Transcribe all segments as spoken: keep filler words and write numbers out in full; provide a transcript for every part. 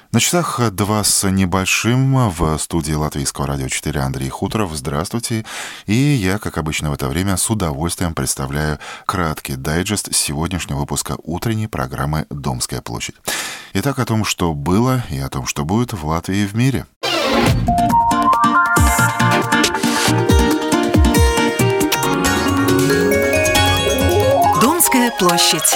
На часах два с небольшим, в студии Латвийского радио четыре Андрей Хуторов. Здравствуйте. И я, как обычно в это время, с удовольствием представляю краткий дайджест сегодняшнего выпуска утренней программы «Домская площадь». Итак, о том, что было и о том, что будет в Латвии и в мире. Домская площадь.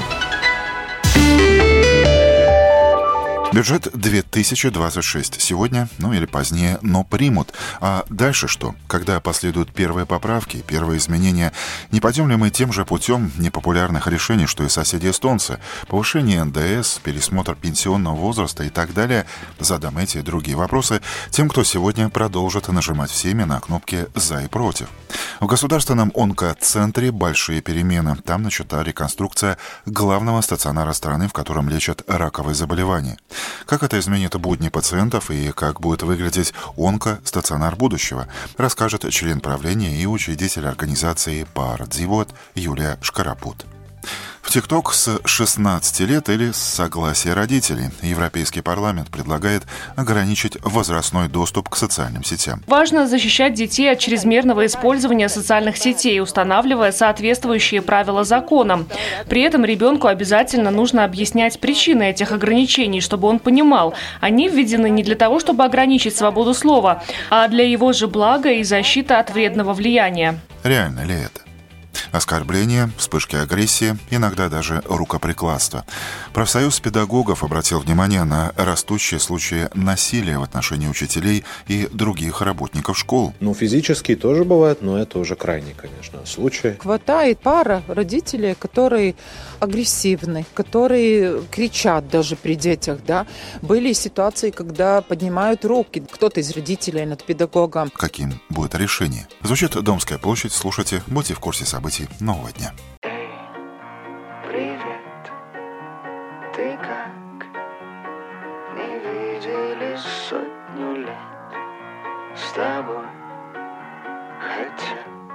Бюджет две тысячи двадцать шесть. Сегодня, ну или позднее, но примут. А дальше что? Когда последуют первые поправки, первые изменения, не пойдем ли мы тем же путем непопулярных решений, что и соседи-эстонцы? Повышение эн дэ эс, пересмотр пенсионного возраста и так далее. Задам эти и другие вопросы тем, кто сегодня продолжит нажимать всеми на кнопки «за» и «против». В государственном онкоцентре большие перемены. Там начата реконструкция главного стационара страны, в котором лечат раковые заболевания. Как это изменит будни пациентов и как будет выглядеть онкостационар будущего, расскажет член правления и учредитель организации «Пар Дзивот» Юлия Шкарапут. В ТикТок с шестнадцати лет или с согласия родителей. Европейский парламент предлагает ограничить возрастной доступ к социальным сетям. Важно защищать детей от чрезмерного использования социальных сетей, устанавливая соответствующие правила законам. При этом ребенку обязательно нужно объяснять причины этих ограничений, чтобы он понимал, они введены не для того, чтобы ограничить свободу слова, а для его же блага и защиты от вредного влияния. Реально ли это? Оскорбления, вспышки агрессии, иногда даже рукоприкладства. Профсоюз педагогов обратил внимание на растущие случаи насилия в отношении учителей и других работников школ. Ну, физически тоже бывает, но это уже крайний, конечно, случай. Хватает пара родителей, которые агрессивны, которые кричат даже при детях, да. Были ситуации, когда поднимают руки кто-то из родителей над педагогом. Каким будет решение? Звучит «Домская площадь». Слушайте, будьте в курсе событий нового дня. Эй, привет, ты как? Не виделись сотню лет с тобой, хотя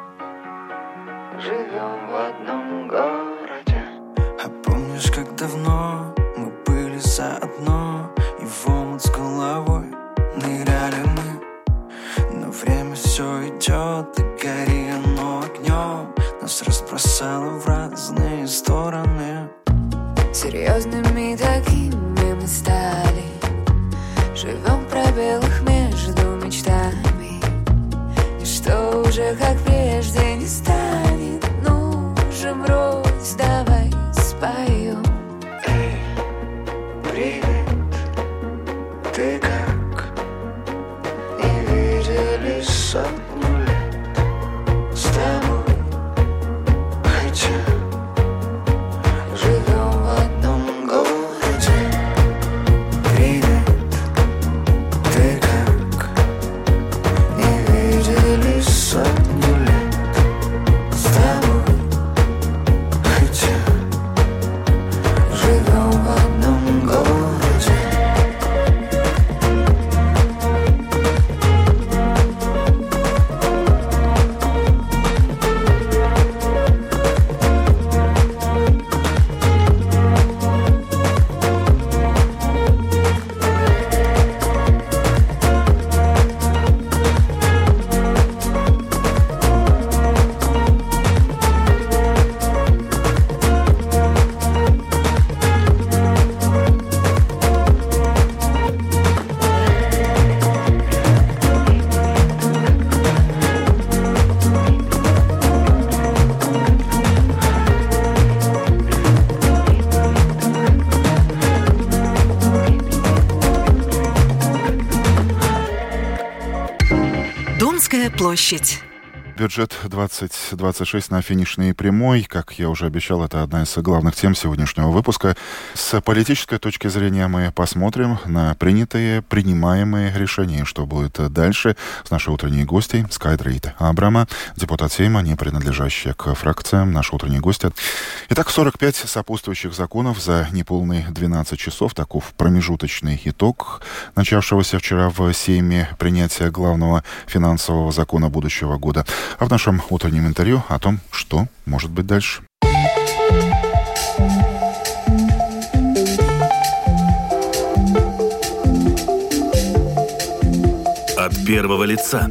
живем в одном городе. А помнишь, как давно мы были заодно и в омут с головой ныряли мы, но время все идет и гори оно огнем. Нас разбросало в разные стороны. Серьезными такими мы стали, живем в пробелах между мечтами. Ничто уже как прежде не станет. Ну же, брось, давай споем. Эй, привет, ты как? Не виделись сотню лет с тобой. Домская площадь. Бюджет двадцать двадцать шесть на финишной прямой. Как я уже обещал, это одна из главных тем сегодняшнего выпуска. С политической точки зрения мы посмотрим на принятые, принимаемые решения, что будет дальше с нашей утренней гостьей Скайдрит Абрама, депутат Сейма, не принадлежащая к фракциям, наша утренняя гостья. Итак, сорок пять сопутствующих законов за неполные двенадцать часов. Таков промежуточный итог начавшегося вчера в Сейме принятия главного финансового закона будущего года. А в нашем утреннем интервью о том, что может быть дальше. первого лица.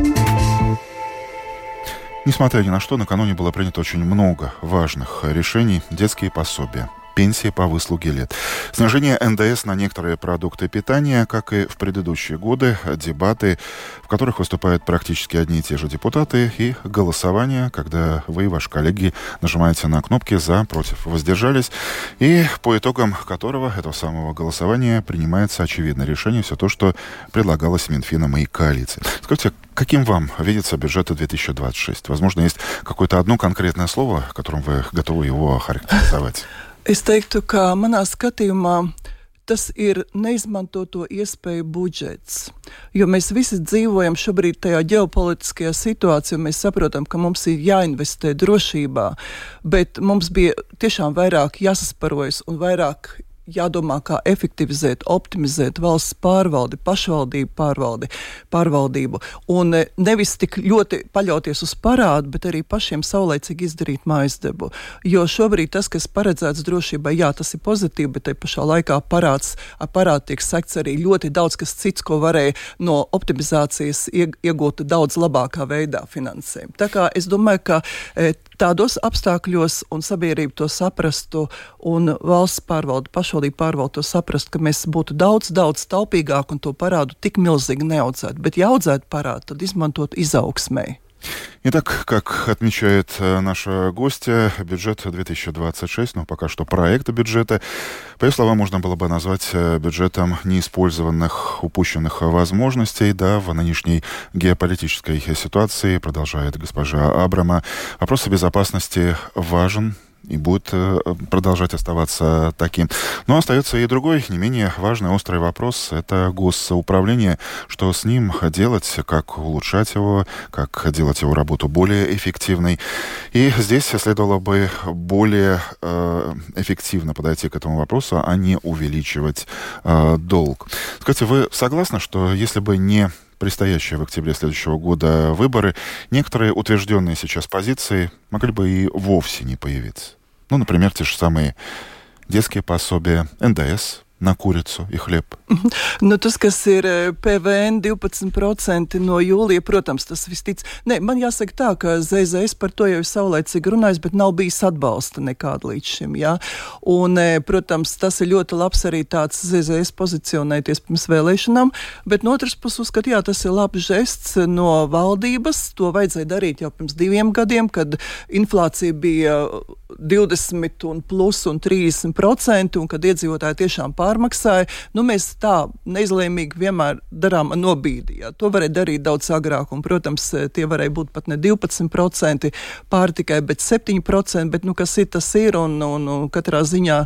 Несмотря ни на что, накануне было принято очень много важных решений. Детские пособия, пенсии по выслуге лет, снижение эн дэ эс на некоторые продукты питания, как и в предыдущие годы, дебаты, в которых выступают практически одни и те же депутаты, и голосование, когда вы и ваши коллеги нажимаете на кнопки «за», «против», «воздержались», и по итогам которого, этого самого голосования, принимается очевидное решение, все то, что предлагалось Минфином и коалицией. Скажите, каким вам видится бюджет две тысячи двадцать шесть? Возможно, есть какое-то одно конкретное слово, которым вы готовы его охарактеризовать? Es teiktu, ka manā skatījumā tas ir neizmantoto iespēju budžets, jo mēs visi dzīvojam šobrīd tajā ģeopolitiskajā situācijā, mēs saprotam, ka mums ir jāinvestē drošībā, bet mums bija tiešām vairāk jāsasparojas un vairāk jādomā, kā efektivizēt, optimizēt valsts pārvaldi, pašvaldību pārvaldi, pārvaldību. Un nevis tik ļoti paļauties uz parādu, bet arī pašiem saulēcīgi izdarīt mājas darbu. Jo šobrīd tas, kas paredzēts drošībai, jā, tas ir pozitīvi, bet te pašā laikā parāds, ar parādu tiek sekts arī ļoti daudz, kas cits, ko varēja no optimizācijas iegūt daudz labākā veidā finansējumu. Tā kā es domāju, ka tādos apstākļos un sabiedrība to saprastu un valsts pārvalde, pašvaldība pārvalde to saprastu, ka mēs būtu daudz, daudz taupīgāk un to parādu tik milzīgi neaudzētu. Bet ja audzētu parādu, tad izmantot izaugsmēji. Итак, как отмечает наша гостья, бюджет две тысячи двадцать шесть, но пока что проект бюджета, по ее словам, можно было бы назвать бюджетом неиспользованных, упущенных возможностей. Да, в нынешней геополитической ситуации, продолжает госпожа Абрама, вопрос безопасности важен и будет продолжать оставаться таким. Но остается и другой, не менее важный, острый вопрос. Это госуправление. Что с ним делать, как улучшать его, как делать его работу более эффективной. И здесь следовало бы более э, эффективно подойти к этому вопросу, а не увеличивать э, долг. Скажите, вы согласны, что если бы не предстоящие в октябре следующего года выборы, некоторые утвержденные сейчас позиции могли бы и вовсе не появиться? Ну, например, те же самые детские пособия, эн дэ эс на курицу и хлеб. Nu, tas, kas ir pē vē en divpadsmit procenti no jūlija, protams, tas vistic. Nē, man jāsaka tā, ka zē zē es par to jau saulēcīgi runājis, bet nav bijis atbalsta nekāda līdz šim, jā. Un, protams, tas ir ļoti labs arī tāds zē zē es pozicionēties pirms vēlēšanām, bet no otras puses uzskat, jā, tas ir labs žests no valdības. To vajadzēja darīt jau pirms diviem gadiem, kad inflācija bija divdesmit un plus un trīsdesmit procenti, un kad iedzīvotāji tiešām pārmaksāja. Nu, mēs tā neizlēmīgi vienmēr darām nobīdi. Jā. To varēja darīt daudz agrāk, un, protams, tie varēja būt pat ne divpadsmit procenti pārtikai, bet septiņi procenti, bet, nu, kas ir, tas ir, un, un, un katrā ziņā,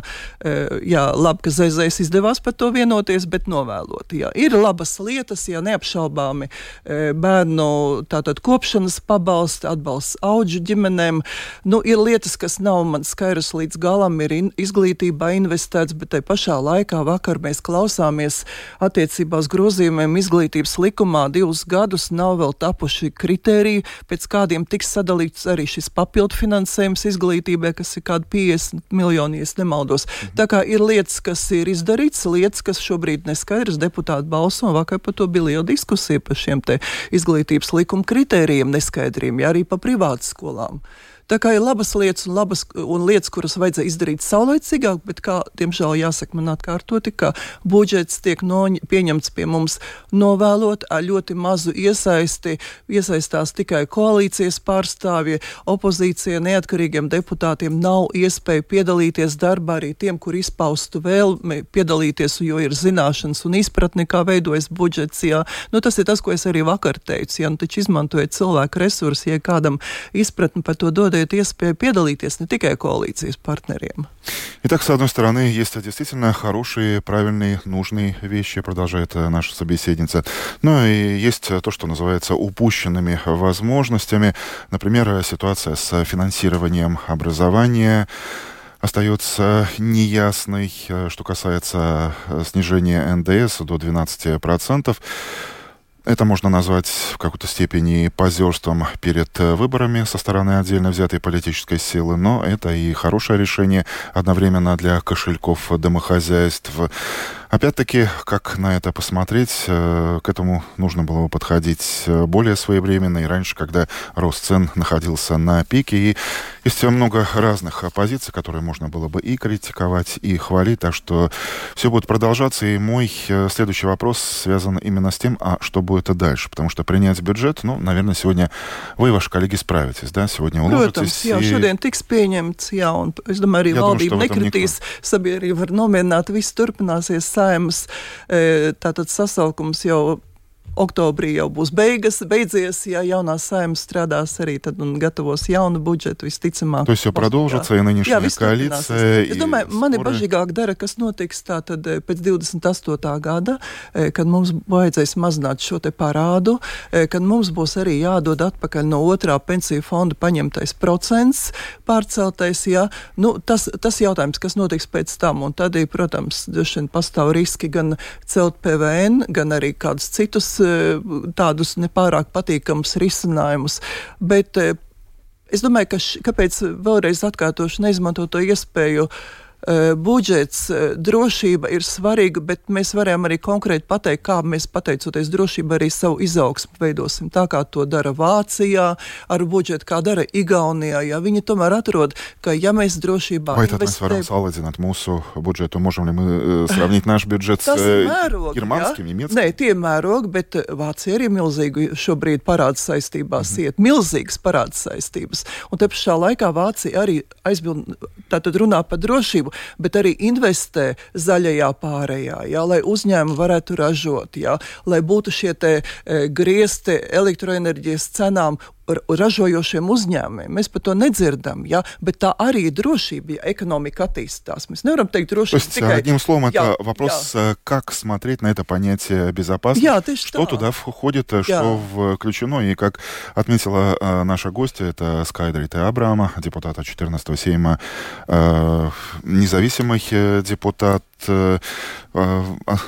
jā, labi, ka zē zē es izdevās par to vienoties, bet novēlot, jā. Ir labas lietas, jā, neapšaubāmi bērnu tātad kopšanas pabalsti, atbalsts audžu ģimenēm. Nu, ir lietas, kas nav man skaidrs līdz galam, ir in, izglītībā investēts, bet tai pašā laikā vakar mēs klausāmies attiecībā uz grozījumiem izglītības likumā. Divus gadus nav vēl tapuši kritēriji, pēc kādiem tiks sadalīts arī šis papildu finansējums izglītībai, kas ir kādi piecdesmit miljoni, ja es nemaldos. Mhm. Tā kā ir lietas, kas ir izdarīts, lietas, kas šobrīd neskaidrs, deputāti balso, un vakar par to bija liela diskusija par šiem te izglītības likuma kritērijiem neskaidriem, ja arī pa privātas skolām. Tā kā ir labas lietas un, labas, un lietas, kuras vajadzēja izdarīt saulaicīgāk, bet kā, diemžēl, jāsaka man atkārtoti, ka budžets tiek no, pieņemts pie mums novēlot ar ļoti mazu iesaisti, iesaistās tikai koalīcijas pārstāvji, opozīcija neatkarīgiem deputātiem nav iespēja piedalīties darbā, arī tiem, kur izpaustu vēlmi piedalīties, jo ir zināšanas un izpratni, kā veidojas budžets. Jā. Nu, tas ir tas, ko es arī vakar teicu, ja, nu, taču izmantojot cilvēku resursi, ja kādam izpratni par to dod испея педалитесь не только коалиции с партнерами. Итак, с одной стороны, есть действительно хорошие, правильные, нужные вещи, продолжает наша собеседница. Но и есть то, что называется упущенными возможностями. Например, ситуация с финансированием образования остается неясной, что касается снижения эн дэ эс до двенадцати процентов. Это можно назвать в какой-то степени позерством перед выборами со стороны отдельно взятой политической силы, но это и хорошее решение одновременно для кошельков домохозяйств. Опять-таки, как на это посмотреть, к этому нужно было бы подходить более своевременно и раньше, когда рост цен находился на пике. И есть много разных позиций, которые можно было бы и критиковать, и хвалить. Так что все будет продолжаться. И мой следующий вопрос связан именно с тем, а что будет дальше. Потому что принять бюджет, ну, наверное, сегодня вы и ваши коллеги справитесь, да? Сегодня уложитесь. Protams, jā, и... šodien tiks pieņemts, jā, un es domāju, arī Я valdība думаю, nekritīs, sabiedrība var nomierināt, viss turpināsies. Saeimas, tātad sasaukums jau oktobrī jau būs beigas, beidzies, ja jaunā saima strādās arī tad un gatavos jaunu budžetu, visticamāk. То есть все продолжится, и нынешняя jā, коалиция. Es domāju, mani bažīgāk dara, kas notiks tātad pēc divdesmit astotā gada, kad mums vajadzēs mazināt šo te parādu, kad mums būs arī jādod atpakaļ no otrā pensiju fonda paņemtais procents pārceltais, jā. Nu, tas, tas jautājums, kas notiks pēc tam, un tad, protams, droši vien pastāv riski gan celt P V N, gan arī kādus citus tādus nepārāk patīkamus risinājumus, bet es domāju, ka š, kāpēc vēlreiz atkārtošu neizmantot to iespēju. Uh, budžets, uh, drošība ir svarīga, bet mēs varējām arī konkrēti pateikt, kā mēs pateicoties drošībai arī savu izaugsmu veidosim. Tā kā to dara Vācijā ar budžetu, kā dara Igaunijā. Ja viņi tomēr atrod, ka ja mēs drošībā... Vai tad mēs varam salīdzināt mūsu budžetu? Можем ли мы сравнить наш бюджет с германским, немецким? Nē, tie mērogi, bet Vācija arī milzīgi šobrīd parāds saistībās mm-hmm. iet. Milzīgas parāds saistības. Un te pašā laikā Vācija arī aizbild, tātad runā par drošību, bet arī investē zaļajā pārējā, jā, lai uzņēmumi varētu ražot, jā, lai būtu šie te e, griezti elektroenerģijas cenām ražojošiem uzņēmumiem. Mēs par to nedzirdam, ja? Bet tā arī ir drošība, ja ekonomика attīstās. Мы не можем тейк drošību. То есть, tikai... одним словом, jā, это вопрос, jā. Как смотреть на это понятие безопасности, jā, что tā. туда входит, jā. что включено. И как отметила э, наша гостья, это Скайдрита Абрама, депутата четырнадцатого Сейма, э, независимый депутат. Э, э,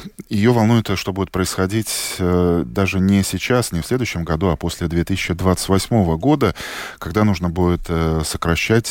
ее волнует, что будет происходить э, даже не сейчас, не в следующем году, а после две тысячи двадцать восьмого года, когда нужно будет э, сокращать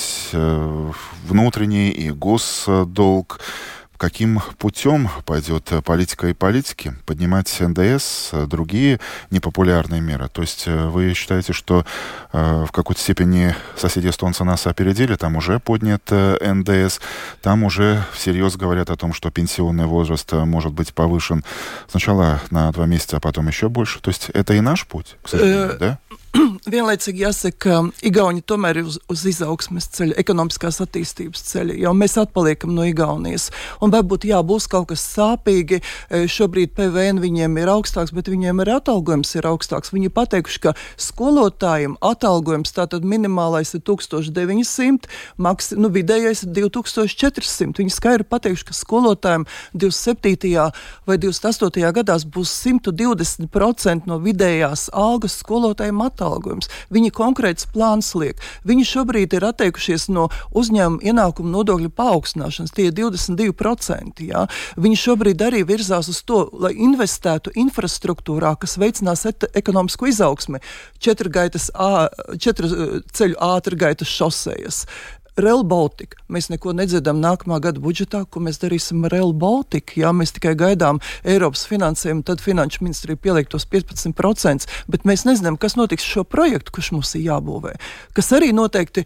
э, внутренний и госдолг. Каким путем пойдет политика и политики? Поднимать эн дэ эс, другие непопулярные меры? То есть вы считаете, что э, в какой-то степени соседи эстонцы нас опередили? Там уже поднят э, эн дэ эс, там уже всерьез говорят о том, что пенсионный возраст может быть повышен сначала на два месяца, а потом еще больше. То есть это и наш путь, к сожалению, да? Vienlaicīgi jāsaka, ka Igauni tomēr ir uz, uz izaugsmes ceļa, ekonomiskās attīstības ceļa, jo mēs atpaliekam no Igaunijas. Un varbūt jā, būs kaut kas sāpīgi, šobrīd P V N viņiem ir augstāks, bet viņiem ir atalgojums ir augstāks. Viņi pateikuši, ka skolotājiem atalgojums, tātad minimālais ir tūkstoš deviņi simti, maks, nu vidējais ir divi tūkstoši četri simti. Viņi skaidri pateikuši, ka skolotājiem divdesmit septītajā vai divdesmit astotajā gadās būs simt divdesmit procenti no vidējās algas skolotājiem atalgojums. Atalgojums. Viņi konkrēts plāns liek. Viņi šobrīd ir atteikušies no uzņēmuma ienākuma nodokļu paaugstināšanas, tie ir divdesmit divi procenti. Jā. Viņi šobrīd arī virzās uz to, lai investētu infrastruktūrā, kas veicinās et- ekonomisko izaugsmi. Četrgaitas, ā, četru ceļu ātrgaitas šosejas. Rail Baltica. Mēs neko nedzirdam nākamā gada budžetā, ko mēs darīsim ar Rail Baltica. Jā, mēs tikai gaidām Eiropas finansējumu, tad finanšu ministrija pieliek tos piecpadsmit procentus, bet mēs nezinām, kas notiks šo projektu, kurš mums ir jābūvē. Kas arī noteikti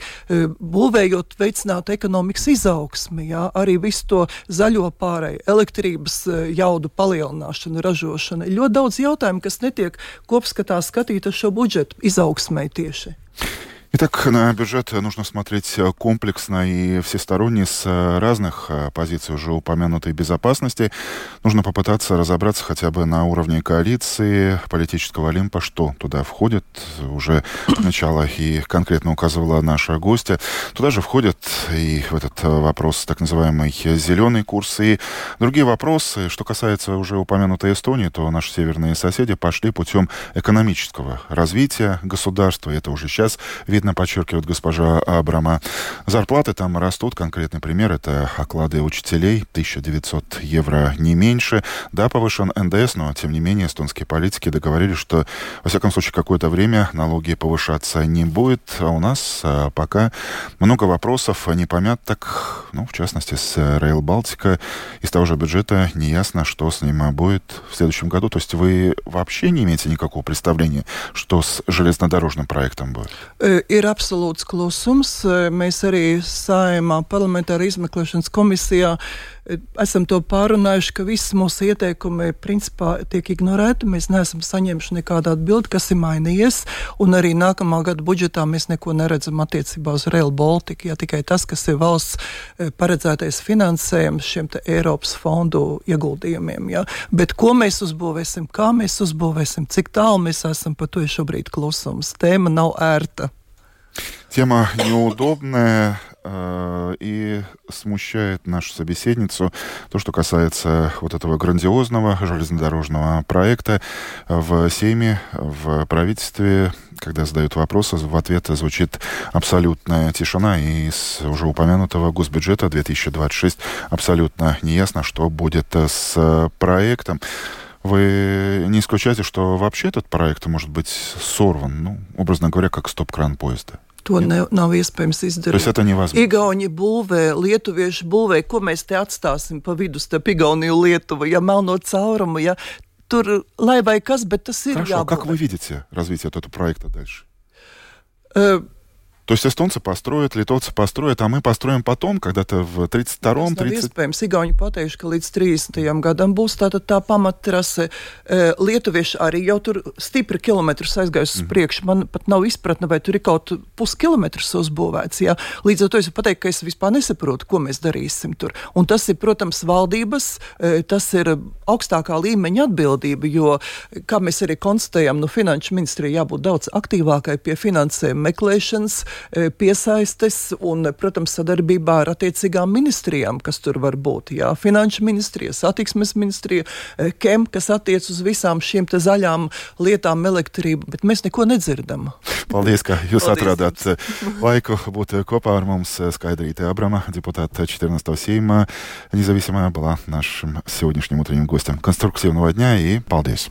būvējot veicinātu ekonomikas izaugsmi, jā, arī visu to zaļo pārēju, elektrības jaudu palielināšanu, ražošanu. Ļoti daudz jautājumu, kas netiek kopskatā skatīt ar šo budžetu izaugsmai tieši. Итак, на бюджет нужно смотреть комплексно и всесторонне с разных позиций уже упомянутой безопасности. Нужно попытаться разобраться хотя бы на уровне коалиции, политического олимпа, что туда входит. Уже начало и конкретно указывала наша гостья. Туда же входит и в этот вопрос так называемый зеленый курс и другие вопросы. Что касается уже упомянутой Эстонии, то наши северные соседи пошли путем экономического развития государства. Это уже сейчас видно очевидно, подчеркивает госпожа Абрама. Зарплаты там растут. Конкретный пример – это оклады учителей. тысяча девятьсот евро, не меньше. Да, повышен эн дэ эс, но, тем не менее, эстонские политики договорились, что, во всяком случае, какое-то время налоги повышаться не будет. А у нас а, пока много вопросов непомяток. Ну, в частности, с Rail Baltica. Из того же бюджета неясно, что с ним будет в следующем году. То есть вы вообще не имеете никакого представления, что с железнодорожным проектом будет? Ir absolūts klusums. Mēs arī Saeimā parlamentāra izmeklēšanas komisijā esam to pārunājuši, ka visi mūsu ieteikumi principā tiek ignorēti. Mēs neesam saņēmuši nekādu atbildi, kas ir mainījies, un arī nākamā gada budžetā mēs neko neredzam attiecībā uz Rail Baltica, ja tikai tas, kas ir valsts paredzētais finansējums šiem te Eiropas fondu ieguldījumiem. Ja? Bet ko mēs uzbūvēsim, kā mēs uzbūvēsim, cik tālu mēs esam, par to ir šobrīd klusums. Tēma nav ērta. Тема неудобная э, и смущает нашу собеседницу. То, что касается вот этого грандиозного железнодорожного проекта в Сейме, в правительстве, когда задают вопросы, в ответ звучит абсолютная тишина. И из уже упомянутого госбюджета две тысячи двадцать шесть абсолютно неясно, что будет с проектом. Вы не исключаете, что вообще этот проект может быть сорван, ну, образно говоря, как стоп-кран поезда? To ne, nav iespējams izdarīt. Igauni būvē, lietuvieši būvē, ko mēs te atstāsim pa vidu starp Igauniju un Lietuvu, ja melno caurumu, ja tur lai vai kas, bet tas ir Хорошо, jābūt. Как вы видите развитие этого проекта дальше? Uh, То есть эстонцы построят, литовцы построят, а мы построим потом, когда-то в тридцать втором, тридцать... Iespējams, Igauni pateikšu, ka līdz trīsdesmitajam gadam būs tātad tā pamattrase. Lietuvieši arī jau tur stipri kilometrus aizgājusi uz priekšu. Man pat nav izpratne, vai tur ir kaut puskilometrus uzbūvēts. Jā. Līdz ar to es pateicu, ka es vispār nesaprotu, ko mēs darīsim tur. Un tas ir, protams, valdības, tas ir augstākā līmeņa atbildība, jo, kā mēs arī konstatējam, no finanšu ministrija jābūt daudz aktīvākai pie finansējuma meklēšanas, piesaistes un, protams, sadarbībā ar attiecīgām ministrijām, kas tur var būt. Jā, finanšu ministrija, satiksmes ministrija, kem, kas attiec uz visām šīm te zaļām lietām, elektrību, bet mēs neko nedzirdam. Paldies, ka jūs atradāt laiku būt kopā ar mums. Skaidrīte Абрама, депутат четырнадцатого Сейма, независимая, была нашим сегодняшним утренним гостем. Конструктивного дня и paldies.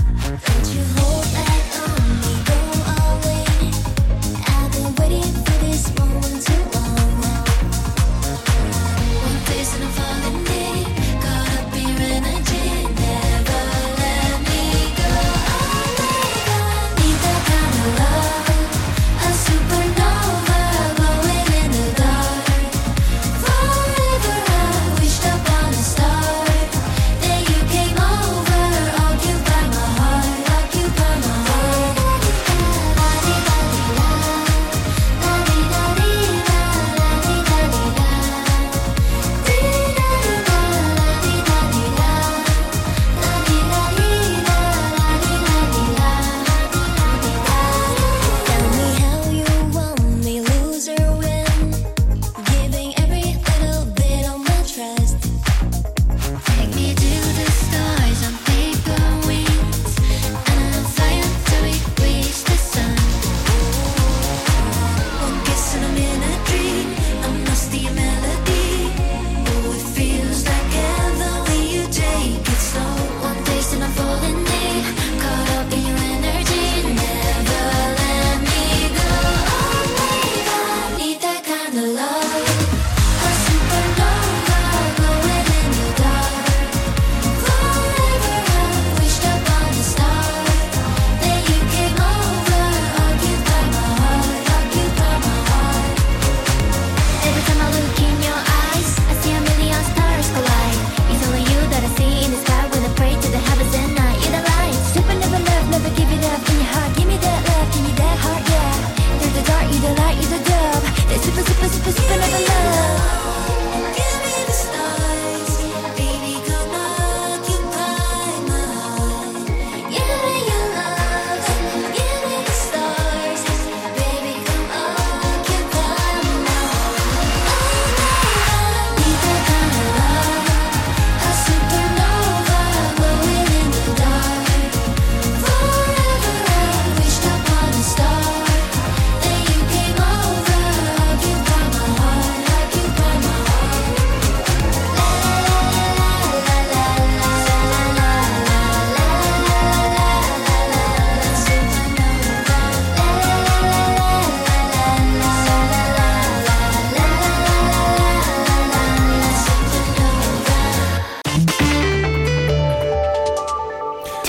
Waiting for this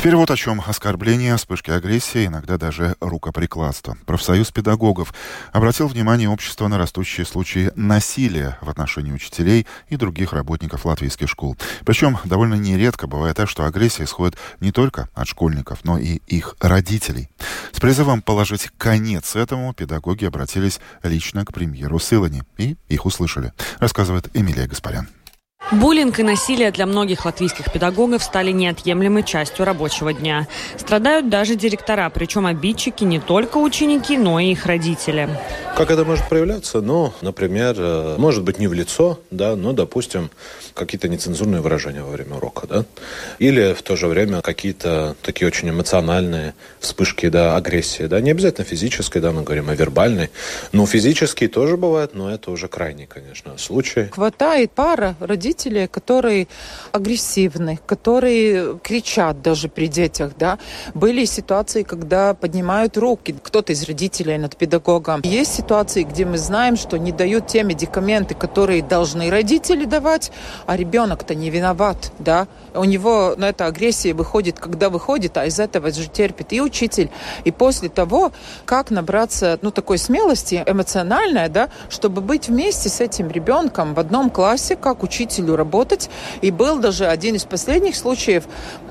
Теперь вот о чем. Оскорбления, вспышки агрессии, иногда даже рукоприкладства. Профсоюз педагогов обратил внимание общества на растущие случаи насилия в отношении учителей и других работников латвийских школ. Причем довольно нередко бывает так, что агрессия исходит не только от школьников, но и их родителей. С призывом положить конец этому педагоги обратились лично к премьеру Силани и их услышали, рассказывает Эмилия Гаспарян. Буллинг и насилие для многих латвийских педагогов стали неотъемлемой частью рабочего дня. Страдают даже директора, причем обидчики не только ученики, но и их родители. Как это может проявляться? Ну, например, может быть не в лицо, да, но, допустим, какие-то нецензурные выражения во время урока, да, или в то же время какие-то такие очень эмоциональные вспышки, да, агрессии, да, не обязательно физической, да, мы говорим о вербальной, но физические тоже бывают, но это уже крайний, конечно, случай. Хватает пара родителей, которые агрессивны, которые кричат даже при детях, да. Были ситуации, когда поднимают руки кто-то из родителей над педагогом. Есть ситуации, где мы знаем, что не дают те медикаменты, которые должны родители давать, а ребенок-то не виноват, да. У него, ну, эта агрессия выходит, когда выходит, а из этого же терпит и учитель. И после того, как набраться, ну, такой смелости эмоциональной, да, чтобы быть вместе с этим ребенком в одном классе, как учителю работать. И был даже один из последних случаев,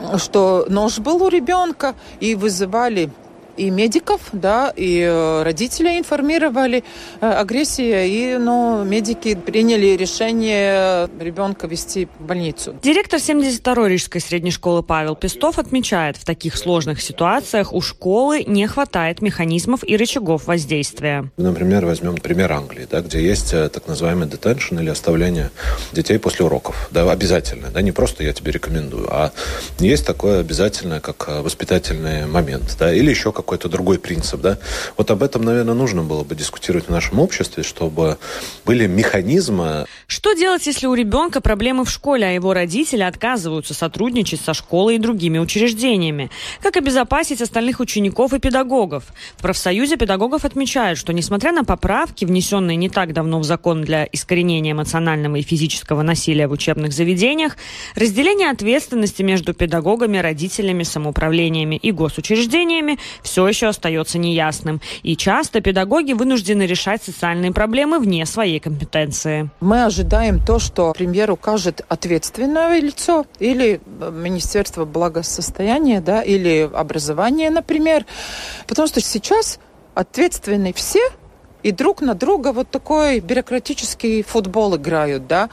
что нож был у ребенка, и вызывали и медиков, да, и родителей информировали. Агрессия, и, ну, медики приняли решение ребенка везти в больницу. Директор семьдесят второй Рижской средней школы Павел Пестов отмечает, в таких сложных ситуациях у школы не хватает механизмов и рычагов воздействия. Например, возьмем пример Англии, да, где есть так называемый detention или оставление детей после уроков. Да, обязательно, да, не просто я тебе рекомендую, а есть такое обязательное, как воспитательный момент, да, или еще как какой-то другой принцип, да. Вот об этом, наверное, нужно было бы дискутировать в нашем обществе, чтобы были механизмы. Что делать, если у ребенка проблемы в школе, а его родители отказываются сотрудничать со школой и другими учреждениями? Как обезопасить остальных учеников и педагогов? В профсоюзе педагогов отмечают, что, несмотря на поправки, внесенные не так давно в закон для искоренения эмоционального и физического насилия в учебных заведениях, разделение ответственности между педагогами, родителями, самоуправлениями и госучреждениями все еще остается неясным. И часто педагоги вынуждены решать социальные проблемы вне своей компетенции. Мы ожидаем то, что премьер укажет ответственное лицо или Министерство благосостояния, да, или образования, например. Потому что сейчас ответственны все и друг на друга вот такой бюрократический футбол играют, да.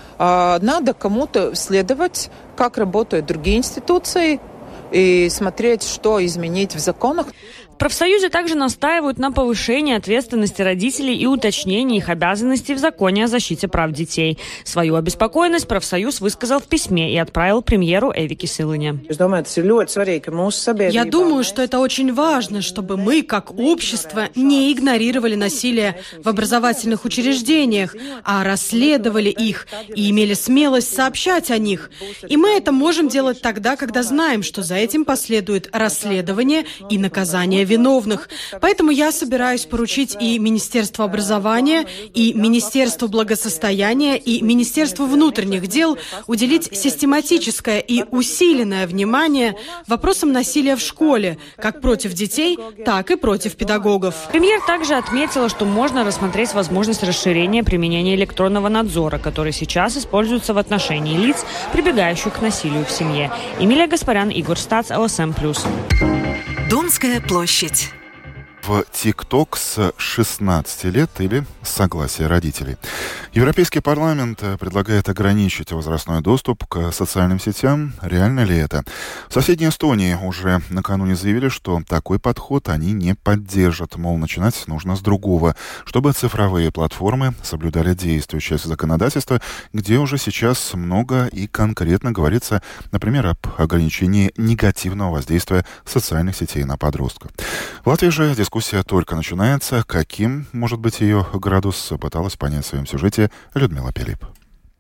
А надо кому-то следовать, как работают другие институции, и смотреть, что изменить в законах. В профсоюзе также настаивают на повышении ответственности родителей и уточнении их обязанностей в законе о защите прав детей. Свою обеспокоенность профсоюз высказал в письме и отправил премьеру Эвике Силане. Я думаю, что это очень важно, чтобы мы, как общество, не игнорировали насилие в образовательных учреждениях, а расследовали их и имели смелость сообщать о них. И мы это можем делать тогда, когда знаем, что за этим последует расследование и наказание виновных. Поэтому я собираюсь поручить и Министерству образования, и Министерству благосостояния, и Министерству внутренних дел уделить систематическое и усиленное внимание вопросам насилия в школе, как против детей, так и против педагогов. Премьер также отметила, что можно рассмотреть возможность расширения применения электронного надзора, который сейчас используется в отношении лиц, прибегающих к насилию в семье. Эмилия Гаспарян, Игорь Стац, эл эс эм плюс. Донская площадь. В ТикТок с шестнадцати лет или с согласия родителей. Европейский парламент предлагает ограничить возрастной доступ к социальным сетям. Реально ли это? В соседней Эстонии уже накануне заявили, что такой подход они не поддержат. Мол, начинать нужно с другого, чтобы цифровые платформы соблюдали действующее законодательство, где уже сейчас много и конкретно говорится, например, об ограничении негативного воздействия социальных сетей на подростков. В Латвии же дискуссия только начинается. Каким может быть ее градус, пыталась понять в своем сюжете Людмила Пилип.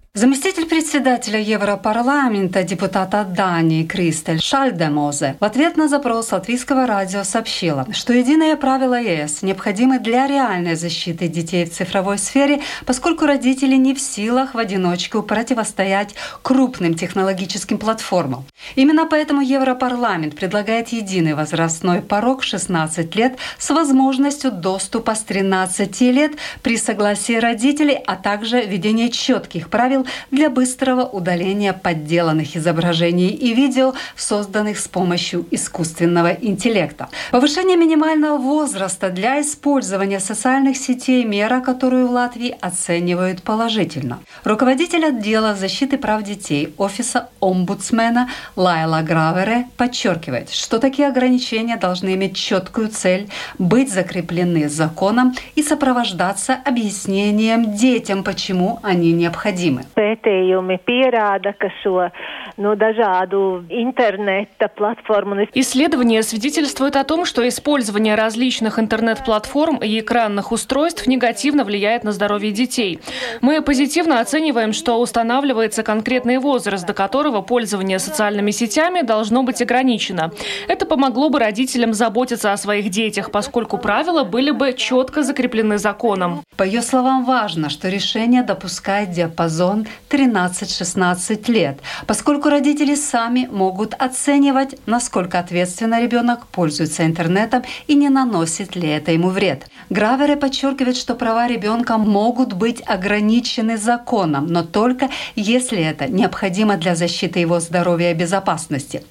Заместитель председателя Европарламента, депутата Дании Кристель Шальдемозе в ответ на запрос латвийского радио сообщила, что единые правила ЕС необходимы для реальной защиты детей в цифровой сфере, поскольку родители не в силах в одиночку противостоять крупным технологическим платформам. Именно поэтому Европарламент предлагает единый возрастной порог шестнадцать лет с возможностью доступа с тринадцати лет при согласии родителей, а также введение четких правил для быстрого удаления подделанных изображений и видео, созданных с помощью искусственного интеллекта. Повышение минимального возраста для использования социальных сетей – мера, которую в Латвии оценивают положительно. Руководитель отдела защиты прав детей Офиса омбудсмена Лайла Гравере подчеркивает, что такие ограничения должны иметь четкую цель, быть закреплены законом и сопровождаться объяснением детям, почему они необходимы. Pētījumi pierāda, ka šo nu, dažādu interneta платформу. Исследования свидетельствуют о том, что использование различных интернет-платформ и экранных устройств негативно влияет на здоровье детей. Мы позитивно оцениваем, что устанавливается конкретный возраст, до которого пользование социальными сетями должно быть ограничено. Это помогло бы родителям заботиться о своих детях, поскольку правила были бы четко закреплены законом. По ее словам, важно, что решение допускает диапазон тринадцать-шестнадцать лет, поскольку родители сами могут оценивать, насколько ответственно ребенок пользуется интернетом и не наносит ли это ему вред. Гравере подчеркивает, что права ребенка могут быть ограничены законом, но только если это необходимо для защиты его здоровья и безопасности.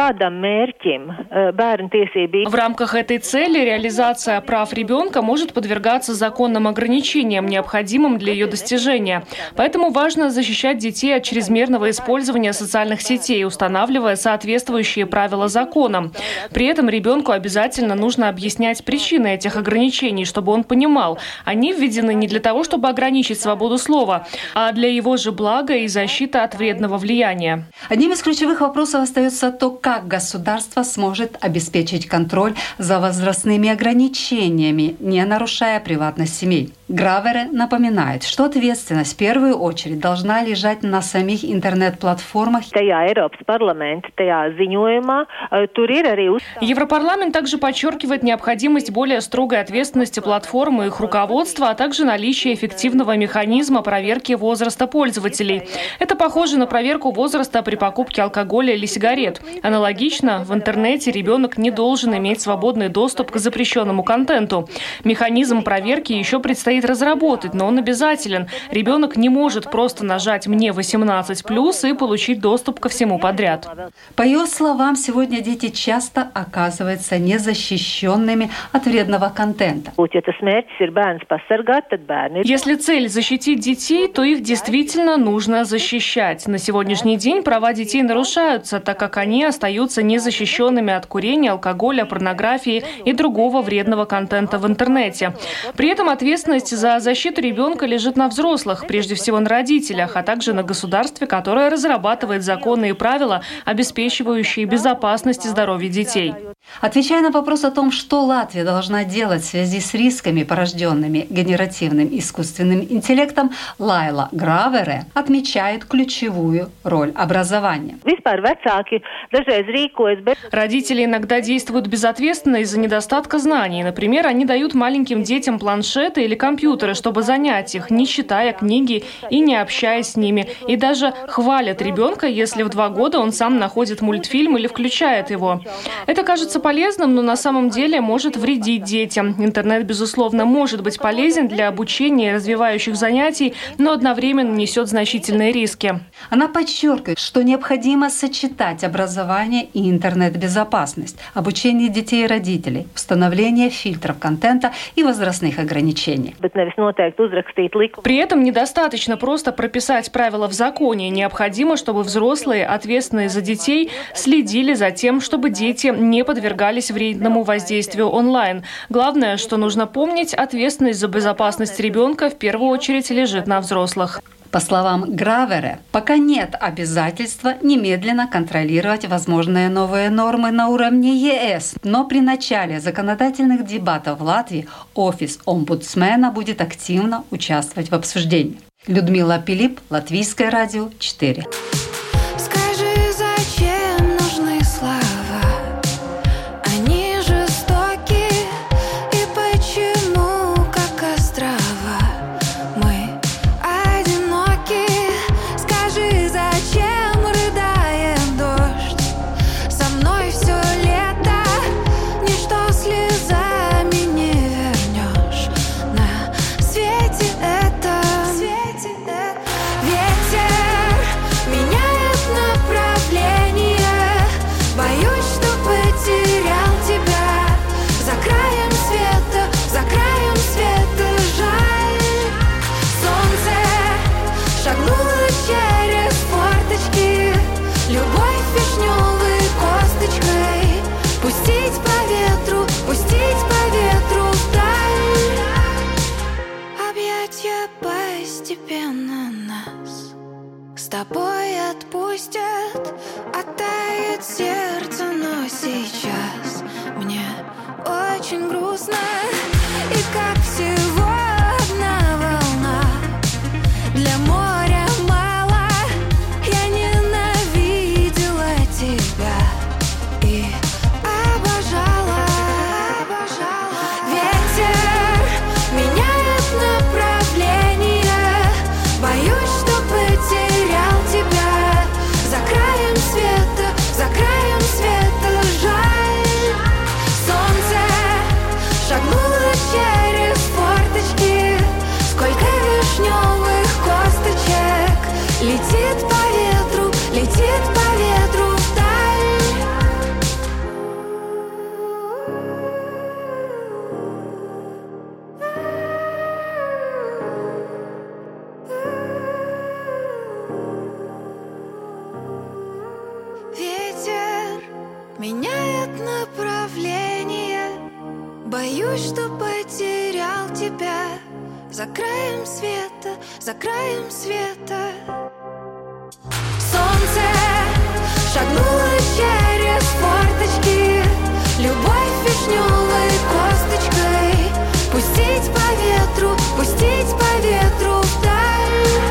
В рамках этой цели реализация прав ребенка может подвергаться законным ограничениям, необходимым для ее достижения. Поэтому важно защищать детей от чрезмерного использования социальных сетей, устанавливая соответствующие правила законам. При этом ребенку обязательно нужно объяснять причины этих ограничений, чтобы он понимал, они введены не для того, чтобы ограничить свободу слова, а для его же блага и защиты от вредного влияния. Одним из ключевых вопросов остается то, как государство сможет обеспечить контроль за возрастными ограничениями, не нарушая приватность семей. Гравере напоминает, что ответственность в первую очередь должна лежать на самих интернет-платформах. Европарламент также подчеркивает необходимость более строгой ответственности платформ и их руководства, а также наличие эффективного механизма проверки возраста пользователей. Это похоже на проверку возраста при покупке алкоголя или сигарет. Аналогично, в интернете ребенок не должен иметь свободный доступ к запрещенному контенту. Механизм проверки еще предстоит разработать, но он обязателен. Ребенок не может просто нажать «Мне восемнадцать плюс» и получить доступ ко всему подряд. По ее словам, сегодня дети часто оказываются незащищенными от вредного контента. Если цель защитить детей, то их действительно нужно защищать. На сегодняшний день права детей нарушаются, так как они остаются незащищенными от курения, алкоголя, порнографии и другого вредного контента в интернете. При этом ответственность за защиту ребенка лежит на взрослых, прежде всего на родителях, а также на государстве, которое разрабатывает законы и правила, обеспечивающие безопасность и здоровье детей. Отвечая на вопрос о том, что Латвия должна делать в связи с рисками, порожденными генеративным искусственным интеллектом, Лайла Гравере отмечает ключевую роль образования. Родители иногда действуют безответственно из-за недостатка знаний. Например, они дают маленьким детям планшеты или компьютеры, чтобы занять их, не читая книги и не общаясь с ними. И даже хвалят ребенка, если в два года он сам находит мультфильм или включает его. Это кажется полезным, но на самом деле может вредить детям. Интернет, безусловно, может быть полезен для обучения и развивающих занятий, но одновременно несет значительные риски. Она подчеркивает, что необходимо сочетать образование и интернет-безопасность, обучение детей и родителей, установление фильтров контента и возрастных ограничений. При этом недостаточно просто прописать правила в законе. Необходимо, чтобы взрослые, ответственные за детей, следили за тем, чтобы дети не подвергались вредному воздействию онлайн. Главное, что нужно помнить, ответственность за безопасность ребенка в первую очередь лежит на взрослых. По словам Гравере, пока нет обязательства немедленно контролировать возможные новые нормы на уровне ЕС, но при начале законодательных дебатов в Латвии Офис омбудсмена будет активно участвовать в обсуждении. Людмила Пилип, Латвийское радио четыре. Скажи, зачем нужны слова? Они жестоки, и почему, как острова, мы одиноки? Скажи, зачем рыдает дождь? Со мной все лето, ничто слезами не вернешь. На свете это ветер меняет направление. Боюсь, что потерял тебя за краем света, за краем света. Жаль, солнце шагнуло через форточки, любовь вишневой косточкой. Пустить по ветру, пустить по ветру вдаль. Объятья постепенно нас с тобой отпустят. Оттает сердце, но сейчас мне очень грустно. И как всего одна волна, для моря мало. Я ненавидела тебя и обожала. Ветер меняет направление. Боюсь, что потерял тебя за краем света, за краем света. Жаль, солнце шагнуло через форточки, сколько вишневых косточек. Летит по ветру, летит по ветру вдаль. Ветер меняет направление. Боюсь, что потерял тебя за краем света, за краем света. Солнце шагнуло через форточки, любовь вишневой косточкой. Пустить по ветру, пустить по ветру вдаль.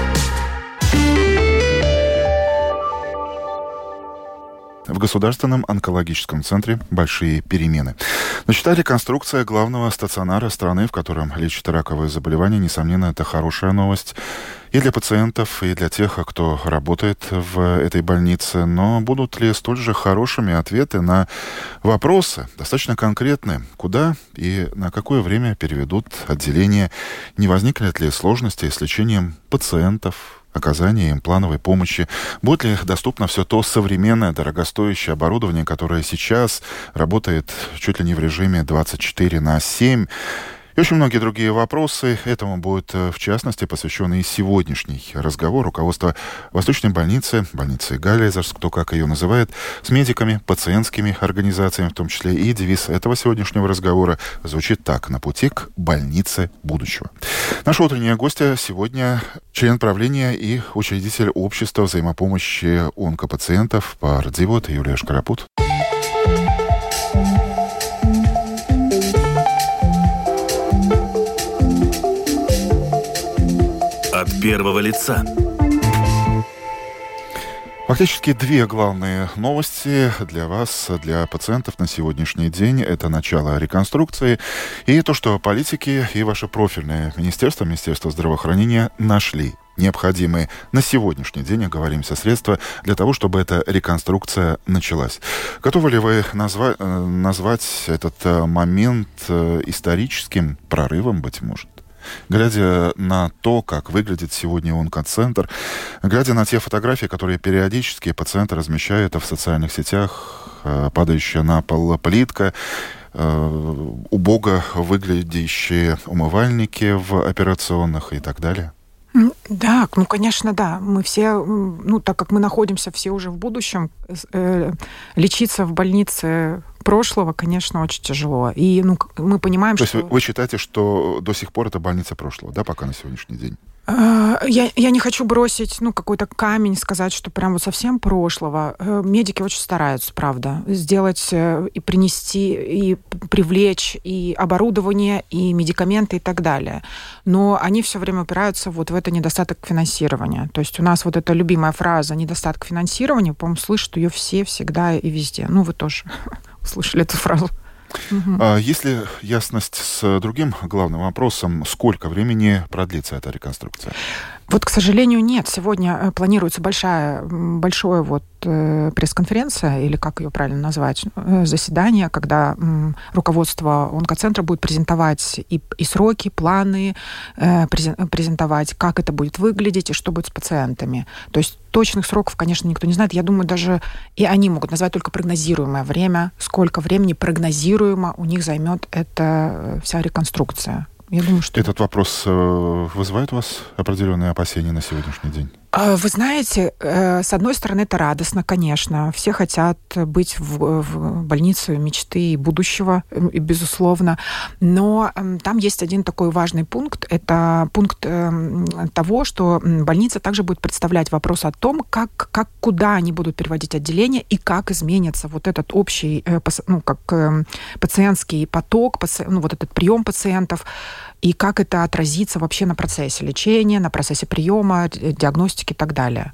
В Государственном онкологическом центре большие перемены. Начата реконструкция главного стационара страны, в котором лечат раковые заболевания. Несомненно, это хорошая новость и для пациентов, и для тех, кто работает в этой больнице. Но будут ли столь же хорошими ответы на вопросы, достаточно конкретные, куда и на какое время переведут отделение? Не возникнет ли сложности с лечением пациентов, оказание им плановой помощи? Будет ли доступно все то современное, дорогостоящее оборудование, которое сейчас работает чуть ли не в режиме двадцать четыре на семь? И очень многие другие вопросы. Этому будет, в частности, посвящен и сегодняшний разговор. Руководство Восточной больницы, больницы Галлезерс, кто как ее называет, с медиками, пациентскими организациями в том числе. И девиз этого сегодняшнего разговора звучит так: «На пути к больнице будущего». Наша утренняя гостья сегодня член правления и учредитель общества взаимопомощи онкопациентов «Pārdzīvot» Юлия Шкарапут. От первого лица. Фактически две главные новости для вас, для пациентов на сегодняшний день. Это начало реконструкции и то, что политики и ваше профильное министерство, Министерство здравоохранения, нашли необходимые на сегодняшний день, оговоримся, средства для того, чтобы эта реконструкция началась. Готовы ли вы назва- назвать этот момент историческим прорывом, быть может? Глядя на то, как выглядит сегодня онкоцентр, глядя на те фотографии, которые периодически пациенты размещают в социальных сетях, падающая на пол плитка, убого выглядящие умывальники в операционных и так далее? Да, ну, конечно, да. Мы все, ну, так как мы находимся все уже в будущем, э, лечиться в больнице прошлого, конечно, очень тяжело. И, ну, мы понимаем, То что... есть вы, вы считаете, что до сих пор это больница прошлого, да, пока на сегодняшний день? Я, я не хочу бросить, ну, какой-то камень, сказать, что прям вот совсем прошлого. Медики очень стараются, правда, сделать и принести, и привлечь и оборудование, и медикаменты, и так далее. Но они все время упираются вот в это недостаток финансирования. То есть у нас вот эта любимая фраза «недостаток финансирования», по-моему, слышат ее все, всегда и везде. Ну, вы тоже услышали эту фразу. Угу. А есть ли ясность с другим главным вопросом, сколько времени продлится эта реконструкция? Вот, к сожалению, нет. Сегодня планируется большая, большое вот пресс-конференция, или как ее правильно назвать, заседание, когда руководство онкоцентра будет презентовать и, и сроки, планы, презентовать, как это будет выглядеть и что будет с пациентами. То есть точных сроков, конечно, никто не знает. Я думаю, даже и они могут назвать только прогнозируемое время, сколько времени прогнозируемо у них займет эта вся реконструкция. Я думаю, что... Этот вопрос вызывает у вас определенные опасения на сегодняшний день? Вы знаете, с одной стороны, это радостно, конечно. Все хотят быть в, в больнице мечты и будущего, безусловно. Но там есть один такой важный пункт. Это пункт того, что больница также будет представлять вопрос о том, как, как куда они будут переводить отделение и как изменится вот этот общий, ну, как пациентский поток, ну, вот этот прием пациентов, и как это отразится вообще на процессе лечения, на процессе приема, диагностики и так далее.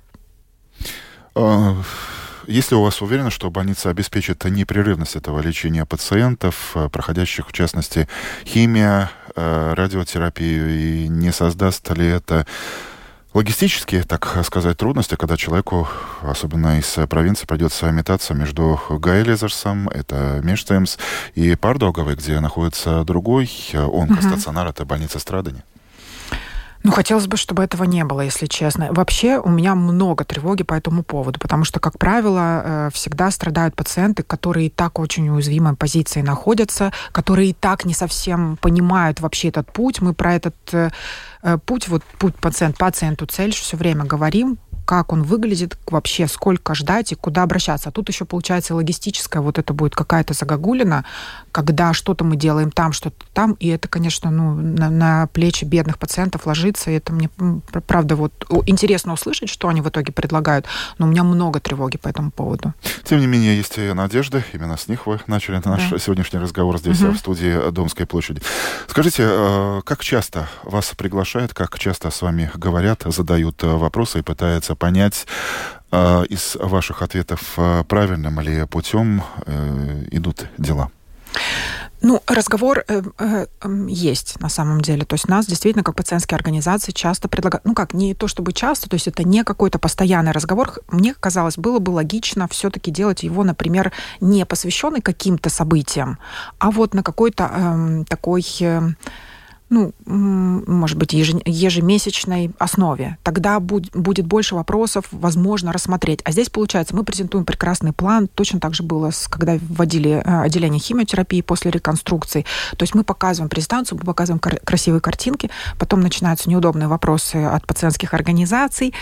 Если у вас уверены, что больница обеспечит непрерывность этого лечения пациентов, проходящих, в частности, химия, радиотерапию, и не создаст ли это логистические, так сказать, трудности, когда человеку, особенно из провинции, придется метаться между Гайлезерсом, это Межцемс, и Пардоговой, где находится другой онкостационар, uh-huh. это больница Страдани? Ну, хотелось бы, чтобы этого не было, если честно. Вообще, у меня много тревоги по этому поводу, потому что, как правило, всегда страдают пациенты, которые и так в очень уязвимой позиции находятся, которые и так не совсем понимают вообще этот путь. Мы про этот путь, вот путь пациент, пациенту цель все время говорим, как он выглядит, вообще сколько ждать и куда обращаться. А тут еще, получается, логистическая вот это будет какая-то загогулина, когда что-то мы делаем там, что-то там, и это, конечно, ну, на, на плечи бедных пациентов ложится, и это мне, правда, вот интересно услышать, что они в итоге предлагают, но у меня много тревоги по этому поводу. Тем не менее, есть и надежда, именно с них вы начали наш да. сегодняшний разговор здесь, угу. в студии Домской площади. Скажите, как часто вас приглашают, как часто с вами говорят, задают вопросы и пытаются понять э, из ваших ответов, э, правильным ли путем э, идут дела? Ну, разговор э, э, есть на самом деле. То есть нас действительно, как пациентские организации, часто предлагают... Ну как, не то чтобы часто, то есть это не какой-то постоянный разговор. Мне казалось, было бы логично все-таки делать его, например, не посвященный каким-то событиям, а вот на какой-то э, такой... Э, ну, может быть, ежемесячной основе. Тогда будет больше вопросов, возможно, рассмотреть. А здесь, получается, мы презентуем прекрасный план. Точно так же было, когда вводили отделение химиотерапии после реконструкции. То есть мы показываем презентацию, мы показываем красивые картинки, потом начинаются неудобные вопросы от пациентских организаций.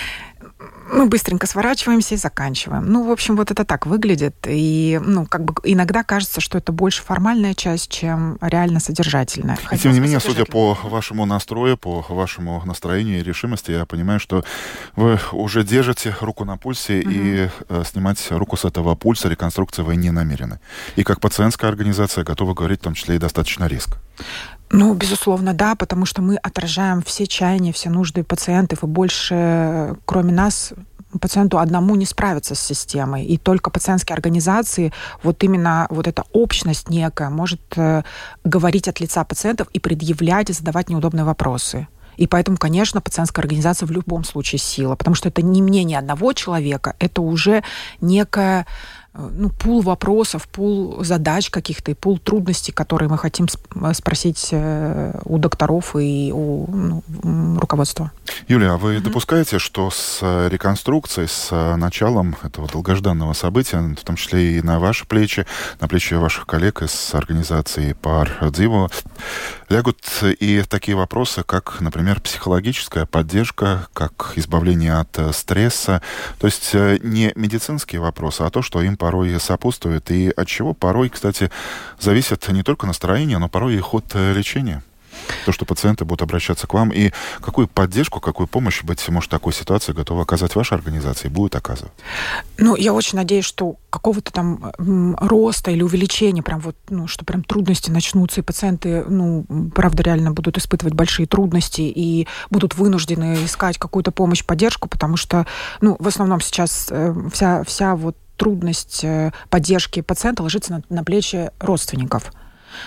Мы быстренько сворачиваемся и заканчиваем. Ну, в общем, вот это так выглядит. И, ну, как бы иногда кажется, что это больше формальная часть, чем реально содержательная. И тем не менее, судя по вашему настрою, по вашему настроению и решимости, я понимаю, что вы уже держите руку на пульсе, угу. и э, снимать руку с этого пульса реконструкции вы не намерены. И как пациентская организация готова говорить, в том числе и достаточно резко. Ну, безусловно, да, потому что мы отражаем все чаяния, все нужды пациентов, и больше, кроме нас, пациенту одному не справиться с системой. И только пациентские организации, вот именно вот эта общность некая, может э, говорить от лица пациентов и предъявлять, и задавать неудобные вопросы. И поэтому, конечно, пациентская организация в любом случае сила, потому что это не мнение одного человека, это уже некая... ну, пул вопросов, пул задач каких-то и пул трудностей, которые мы хотим спросить у докторов и у ну, руководства. Юлия, а вы mm-hmm. допускаете, что с реконструкцией, с началом этого долгожданного события, в том числе и на ваши плечи, на плечи ваших коллег из организации Pārdzīvo, лягут и такие вопросы, как, например, психологическая поддержка, как избавление от стресса, то есть не медицинские вопросы, а то, что им порой сопутствует, и от чего порой, кстати, зависит не только настроение, но порой и ход лечения? То, что пациенты будут обращаться к вам, и какую поддержку, какую помощь, быть может, в такой ситуации готова оказать ваша организация и будет оказывать? Ну, я очень надеюсь, что какого-то там м, роста или увеличения, прям вот, ну, что прям трудности начнутся, и пациенты, ну, правда, реально будут испытывать большие трудности и будут вынуждены искать какую-то помощь, поддержку, потому что, ну, в основном сейчас э, вся, вся вот трудность э, поддержки пациента ложится на, на плечи родственников.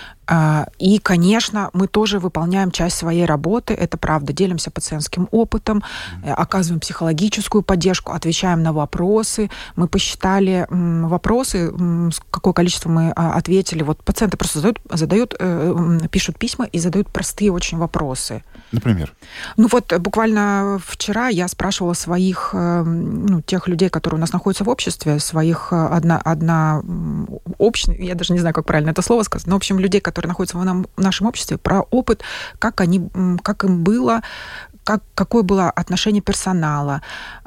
И, конечно, мы тоже выполняем часть своей работы, это правда, делимся пациентским опытом, оказываем психологическую поддержку, отвечаем на вопросы. Мы посчитали вопросы, какое количество мы ответили. Вот пациенты просто задают, задают, пишут письма и задают простые очень вопросы. Например? Ну вот буквально вчера я спрашивала своих, ну, тех людей, которые у нас находятся в обществе, своих одна, одна общность, я даже не знаю, как правильно это слово сказать, но, в общем, людей, которые находятся в, нам, в нашем обществе, про опыт, как, они, как им было, как, какое было отношение персонала,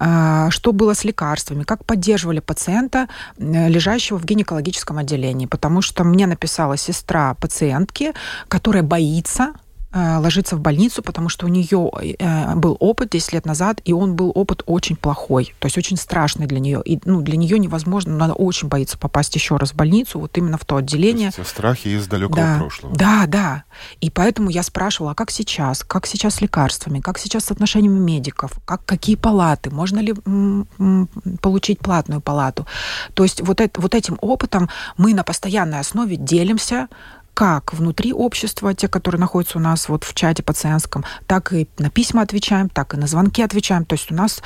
что было с лекарствами, как поддерживали пациента, лежащего в гинекологическом отделении. Потому что мне написала сестра пациентки, которая боится ложиться в больницу, потому что у нее был опыт десять лет назад, и он был опыт очень плохой, то есть очень страшный для нее. И, ну, для нее невозможно, надо очень боится попасть еще раз в больницу, вот именно в то отделение. То есть страхи из далекого да, прошлого. Да, да. И поэтому я спрашивала, а как сейчас? Как сейчас с лекарствами? Как сейчас с отношениями медиков? Как, какие палаты? Можно ли м- м- получить платную палату? То есть вот, это, вот этим опытом мы на постоянной основе делимся, как внутри общества, те, которые находятся у нас вот в чате пациентском, так и на письма отвечаем, так и на звонки отвечаем. То есть у нас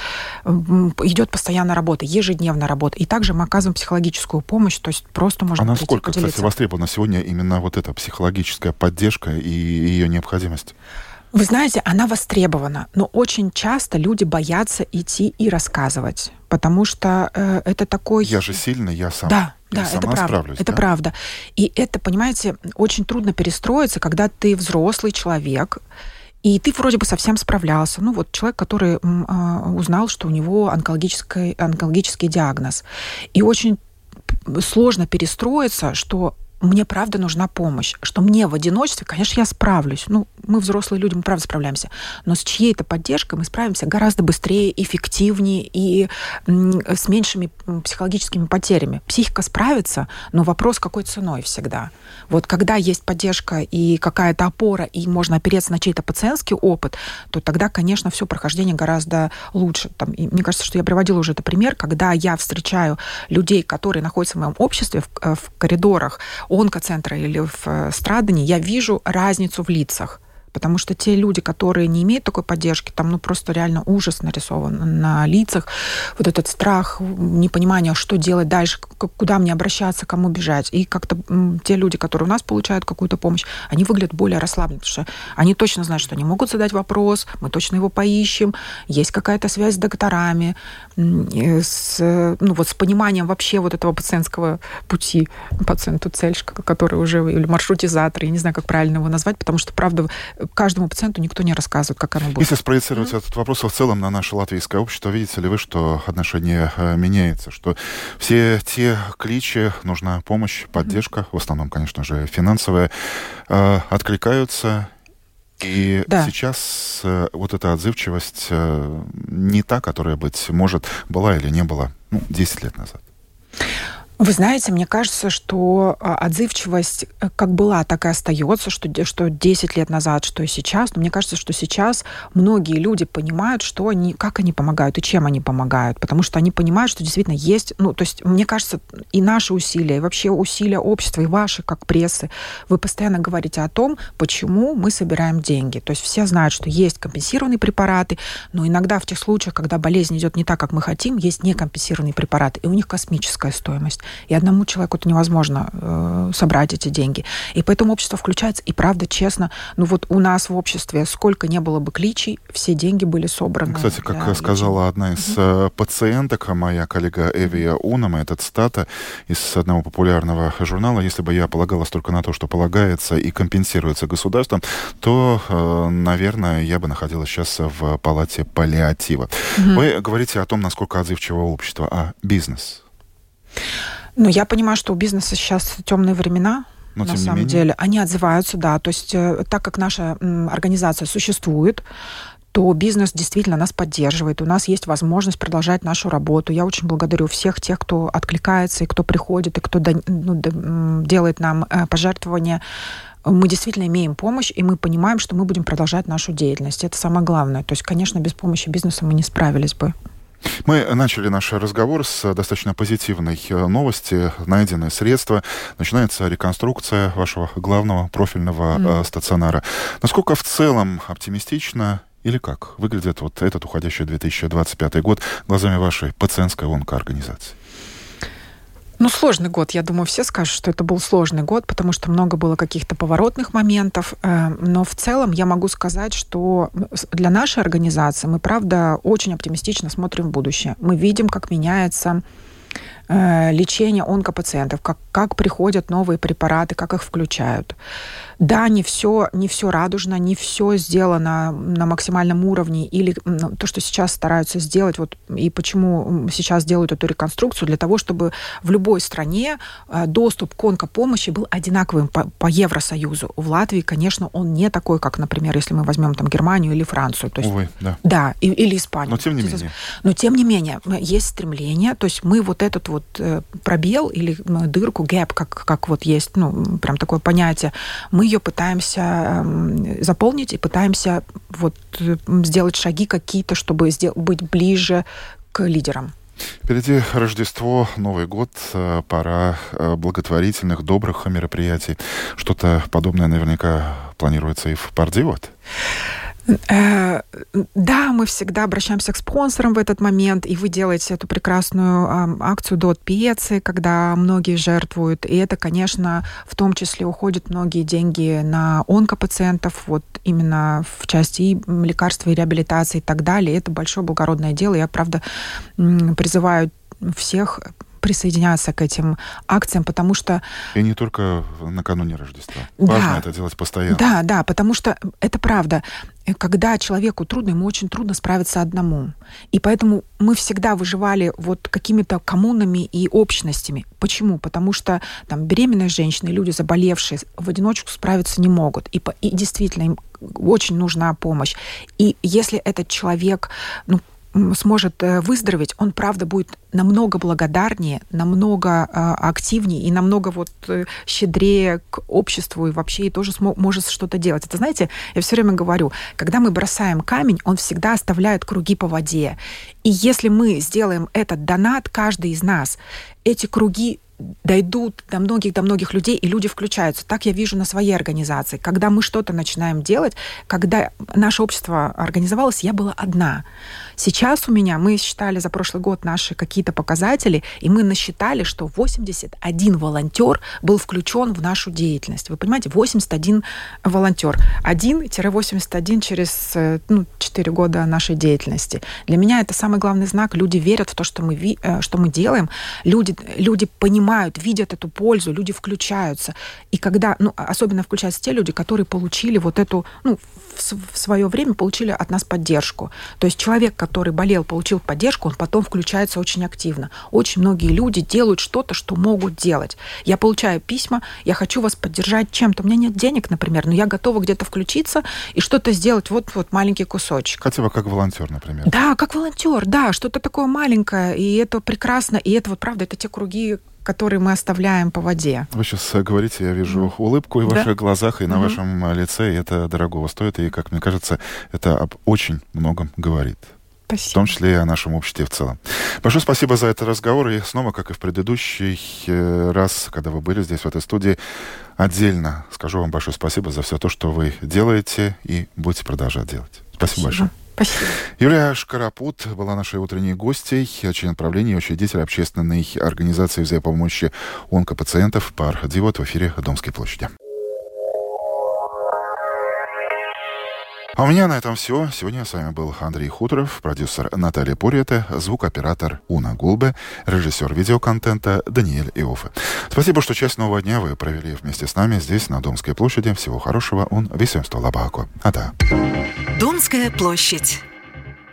идет постоянная работа, ежедневная работа. И также мы оказываем психологическую помощь, то есть просто можно... А насколько, кстати, востребована сегодня именно вот эта психологическая поддержка и ее необходимость? Вы знаете, она востребована, но очень часто люди боятся идти и рассказывать, потому что э, это такой... Я же сильный, я сам. Да. Я Да, сама это правда. справлюсь, это да? правда. И это, понимаете, очень трудно перестроиться, когда ты взрослый человек, и ты вроде бы совсем справлялся. Ну вот человек, который м, узнал, что у него онкологический, онкологический диагноз. И очень сложно перестроиться, что мне правда нужна помощь, что мне в одиночестве, конечно, я справлюсь. Ну, мы взрослые люди, мы правда справляемся. Но с чьей-то поддержкой мы справимся гораздо быстрее, эффективнее и с меньшими психологическими потерями. Психика справится, но вопрос, какой ценой всегда. Вот когда есть поддержка и какая-то опора, и можно опереться на чей-то пациентский опыт, то тогда, конечно, все прохождение гораздо лучше. Там, и мне кажется, что я приводила уже этот пример, когда я встречаю людей, которые находятся в моем обществе, в, в коридорах онкоцентра или в Страдане, я вижу разницу в лицах. Потому что те люди, которые не имеют такой поддержки, там ну просто реально ужас нарисован на лицах. Вот этот страх, непонимание, что делать дальше, куда мне обращаться, кому бежать. И как-то м, те люди, которые у нас получают какую-то помощь, они выглядят более расслабленно, потому что они точно знают, что они могут задать вопрос, мы точно его поищем, есть какая-то связь с докторами, с, ну, вот с пониманием вообще вот этого пациентского пути, пациенту цель, который уже, или маршрутизатор, я не знаю, как правильно его назвать, потому что, правда, каждому пациенту никто не рассказывает, как оно будет. Если спроецировать mm-hmm. этот вопрос в целом на наше латвийское общество, видите ли вы, что отношение э, меняется, что все те кличи, нужна помощь, поддержка, mm-hmm. в основном, конечно же, финансовая, э, откликаются. И да. сейчас э, вот эта отзывчивость э, не та, которая, быть может, была или не была ну, десять лет назад. Вы знаете, мне кажется, что отзывчивость как была, так и остается, что, что десять лет назад, что и сейчас. Но мне кажется, что сейчас многие люди понимают, что они, как они помогают и чем они помогают. Потому что они понимают, что действительно есть... Ну, то есть, мне кажется, и наши усилия, и вообще усилия общества, и ваши, как прессы, вы постоянно говорите о том, почему мы собираем деньги. То есть все знают, что есть компенсированные препараты, но иногда в тех случаях, когда болезнь идет не так, как мы хотим, есть некомпенсированные препараты, и у них космическая стоимость. И одному человеку это невозможно э, собрать эти деньги. И поэтому общество включается. И правда, честно, ну вот у нас в обществе сколько не было бы кличей, все деньги были собраны. Кстати, как сказала одна из mm-hmm. пациенток, моя коллега Эвия Унама, это цитата из одного популярного журнала: «Если бы я полагалась только на то, что полагается и компенсируется государством, то, э, наверное, я бы находилась сейчас в палате паллиатива». Mm-hmm. Вы говорите о том, насколько отзывчиво общество, а бизнес? Ну, я понимаю, что у бизнеса сейчас темные времена. Но, на самом деле. Они отзываются, да. То есть так как наша организация существует, то бизнес действительно нас поддерживает. У нас есть возможность продолжать нашу работу. Я очень благодарю всех тех, кто откликается, и кто приходит, и кто ну, делает нам пожертвования. Мы действительно имеем помощь, и мы понимаем, что мы будем продолжать нашу деятельность. Это самое главное. То есть, конечно, без помощи бизнеса мы не справились бы. Мы начали наш разговор с достаточно позитивной новости. Найдены средства. Начинается реконструкция вашего главного профильного mm. стационара. Насколько в целом оптимистично или как выглядит вот этот уходящий две тысячи двадцать пятый год глазами вашей пациентской онкоорганизации? Ну, сложный год. Я думаю, все скажут, что это был сложный год, потому что много было каких-то поворотных моментов. Но в целом я могу сказать, что для нашей организации мы, правда, очень оптимистично смотрим в будущее. Мы видим, как меняется лечение онкопациентов, как, как приходят новые препараты, как их включают. Да, не все, не все радужно, не все сделано на максимальном уровне, или ну, то, что сейчас стараются сделать, вот, и почему сейчас делают эту реконструкцию, для того, чтобы в любой стране доступ к онкопомощи был одинаковым по, по Евросоюзу. В Латвии, конечно, он не такой, как, например, если мы возьмем там Германию или Францию. То есть, Увы, да. Да, и, или Испанию. Но тем не менее. Но тем не менее, есть стремление, то есть мы вот этот вот пробел или дырку, гэп, как, как вот есть, ну, прям такое понятие, мы ее пытаемся заполнить и пытаемся вот сделать шаги какие-то, чтобы быть ближе к лидерам. Впереди Рождество, Новый год, пора благотворительных, добрых мероприятий. Что-то подобное наверняка планируется и в Пардивот. Да, мы всегда обращаемся к спонсорам в этот момент, и вы делаете эту прекрасную акцию «Дот Пьецы», когда многие жертвуют, и это, конечно, в том числе уходят многие деньги на онкопациентов, вот именно в части и лекарства, и реабилитации и так далее. Это большое благородное дело. Я, правда, призываю всех присоединяться к этим акциям, потому что... И не только накануне Рождества. Да, важно это делать постоянно. Да, да, потому что это правда. Когда человеку трудно, ему очень трудно справиться одному. И поэтому мы всегда выживали вот какими-то коммунами и общностями. Почему? Потому что там беременные женщины, люди заболевшие, в одиночку справиться не могут. И, и действительно, им очень нужна помощь. И если этот человек, ну, сможет выздороветь, он, правда, будет намного благодарнее, намного э, активнее и намного вот э, щедрее к обществу и вообще и тоже смо- может что-то делать. Это, знаете, я все время говорю, когда мы бросаем камень, он всегда оставляет круги по воде. И если мы сделаем этот донат, каждый из нас, эти круги дойдут до многих, до многих людей, и люди включаются. Так я вижу на своей организации. Когда мы что-то начинаем делать, когда наше общество организовалось, я была одна. Сейчас у меня, мы считали за прошлый год наши какие-то показатели, и мы насчитали, что восемьдесят один волонтер был включен в нашу деятельность. Вы понимаете, восемьдесят один волонтер. один-восемьдесят один через ну, четыре года нашей деятельности. Для меня это самый главный знак. Люди верят в то, что мы, что мы делаем. Люди, люди понимают, видят эту пользу, люди включаются. И когда, ну, особенно включаются те люди, которые получили вот эту, ну, в свое время получили от нас поддержку. То есть человек, который болел, получил поддержку, он потом включается очень активно. Очень многие люди делают что-то, что могут делать. Я получаю письма, я хочу вас поддержать чем-то. У меня нет денег, например, но я готова где-то включиться и что-то сделать, вот-вот маленький кусочек. Хотя бы как волонтер, например. Да, как волонтер, да, что-то такое маленькое, и это прекрасно, и это вот правда, это те круги, которые мы оставляем по воде. Вы сейчас говорите, я вижу mm. улыбку и в да? ваших глазах, и на mm-hmm. вашем лице, и это дорогого стоит, и, как мне кажется, это об очень многом говорит. Спасибо. В том числе и о нашем обществе в целом. Большое спасибо за этот разговор, и снова, как и в предыдущий раз, когда вы были здесь, в этой студии, отдельно скажу вам большое спасибо за все то, что вы делаете, и будете продолжать делать. Спасибо, спасибо. большое. Спасибо. Юлия Шкарапут была нашей утренней гостьей, член правления и учредитель общественной организации взаимопомощи онкопациентов Пардивот в эфире Домской площади. А у меня на этом все. Сегодня с вами был Андрей Хуторов, продюсер Наталья Порета, звукооператор Уна Гулбе, режиссер видеоконтента Даниэль Иоффе. Спасибо, что часть нового дня вы провели вместе с нами здесь, на Домской площади. Всего хорошего. Он висем сто лабако. А да. Домская площадь.